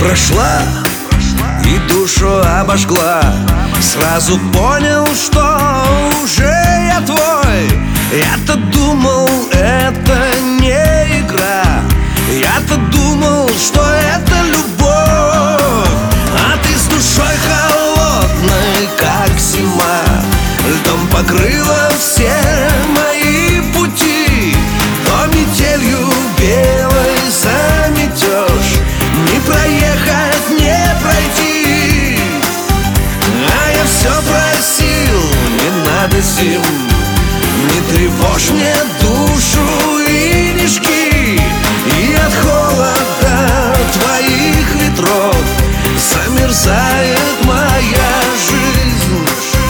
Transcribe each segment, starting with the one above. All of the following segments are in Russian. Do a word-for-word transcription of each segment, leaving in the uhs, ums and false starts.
прошла и душу обожгла. Сразу понял, что уже я твой. Я-то думал, это не игра. Я-то думал, что это любовь. А ты с душой холодной, как зима. Льдом покрыла все мои пути. То метелью белой заметешь, не проехать, не пройти. А я все просил, не надо зим, не тревожь мне душу и не жги. И от холода твоих ветров замерзает моя жизнь.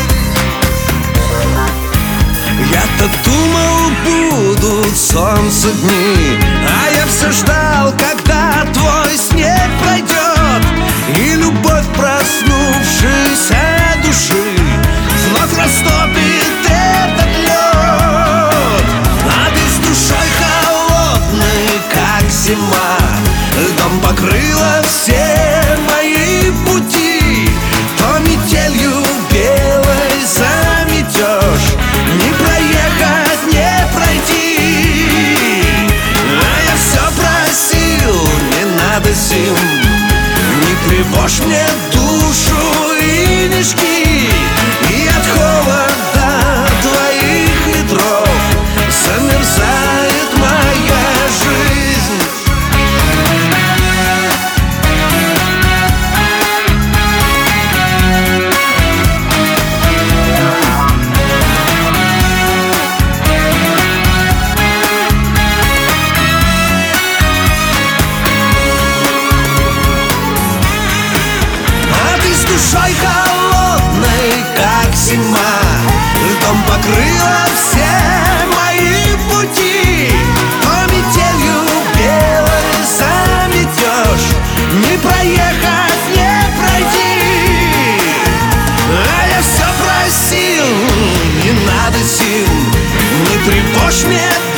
Я-то думал, будут солнце дни, а я все ждал, когда твой снег пройдет, и любовь проснувшейся души вновь растопит этот лед. А ты с душой холодной, как зима, льдом покрыла все мои пути. То метелью белой заметешь, не проехать, не пройти. А я все просил, не надо зим, не тревожь мне душу и не жги. И от холода твоих ветров замерзает моя жизнь. Душой холодной, как зима, льдом покрыла все мои пути. То метелью белой заметешь, не проехать, не пройти. А я все просил, не надо зим, не тревожь мне